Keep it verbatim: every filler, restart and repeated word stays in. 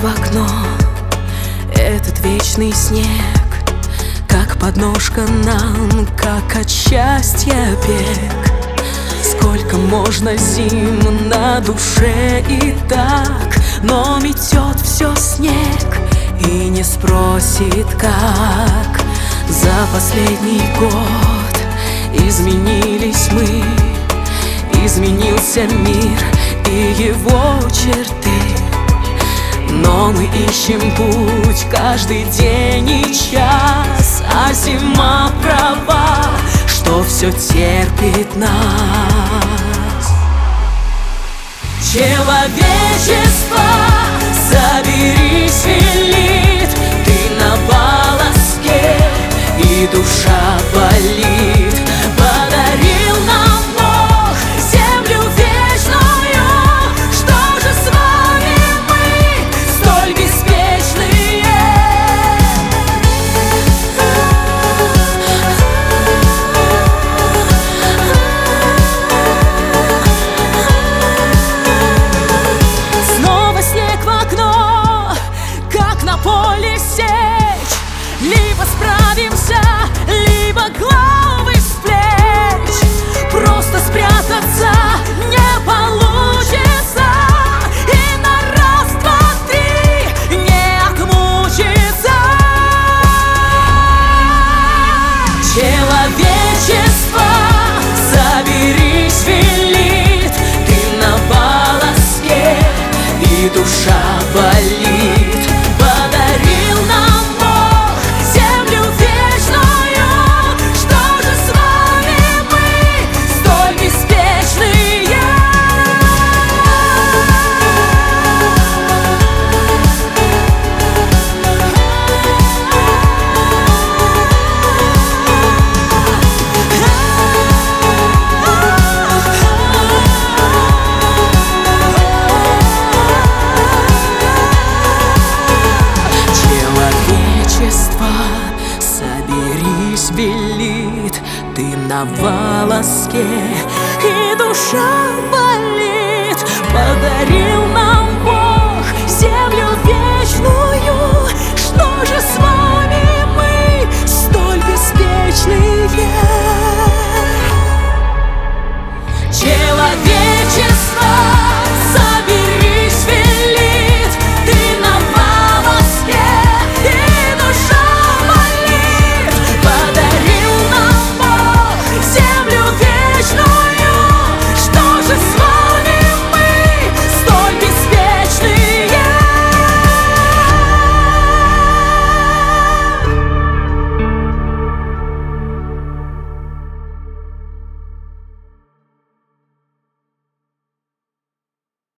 в окно этот вечный снег, как подножка нам, как от счастья бег. Сколько можно зим на душе и так, но метет все снег и не спросит как. За последний год изменились мы, изменился мир и его черты. Но мы ищем путь каждый день и час, а зима права, что все терпит нас. Человечество, соберись, велит, ты на волоске, и душа болит. Подарил нам Бог землю вечную, что же с вами мы, столь беспечные? Снова снег в окно, как на поле сечь. Либо справимся, либо головы с плеч. Просто спрятаться не получится, и на раз, два, три не отмучиться. Человечество, соберись, велит, ты на волоске, и душа болит. Подарил нам Бог землю вечную, что же с вами мы, столь беспечные? Человечество, соберись, велит, ты на волоске, и душа болит. Подари